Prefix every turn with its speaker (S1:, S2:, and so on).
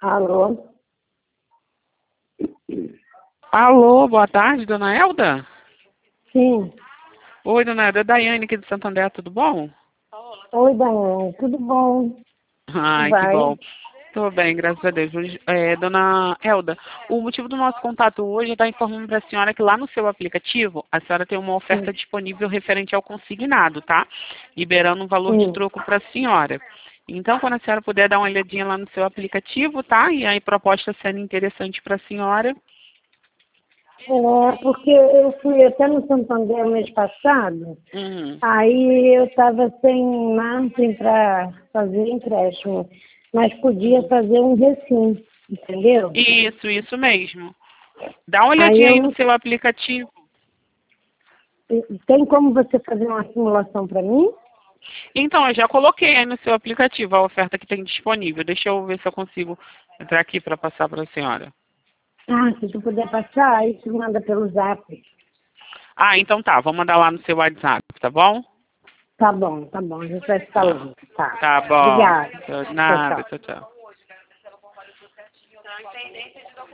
S1: Alô?
S2: Alô, boa tarde, dona Elda?
S1: Sim.
S2: Oi, dona Elda, é Daiane aqui de Santander, tudo bom?
S1: Oi, Daiane. Tudo bom?
S2: Ai, que
S1: Vai.
S2: bom. Tô bem, graças a Deus. Dona Elda, o motivo do nosso contato hoje é estar informando para a senhora que lá no seu aplicativo, a senhora tem uma oferta disponível referente ao consignado, tá? Liberando um valor de
S1: Sim.
S2: troco para a senhora. Então, quando a senhora puder dar uma olhadinha lá no seu aplicativo, tá? E aí, proposta sendo interessante para a senhora.
S1: É, porque eu fui até no Santander mês passado,
S2: Uhum.
S1: aí eu estava sem margem para fazer empréstimo, mas podia fazer um resim, entendeu?
S2: Isso mesmo. Dá uma
S1: Aí
S2: olhadinha
S1: eu
S2: aí no
S1: não...
S2: seu aplicativo.
S1: Tem como você fazer uma simulação para mim?
S2: Então, eu já coloquei aí no seu aplicativo a oferta que tem disponível. Deixa eu ver se eu consigo entrar aqui para passar para a senhora.
S1: Ah, se tu puder passar, aí tu manda pelo zap.
S2: Ah, então tá. Vou mandar lá no seu WhatsApp, tá bom?
S1: Tá bom, a gente vai se
S2: Tá,
S1: falando. Tá.
S2: tá bom.
S1: Obrigada. Tchau,
S2: Nada,
S1: tchau.
S2: tchau, tchau.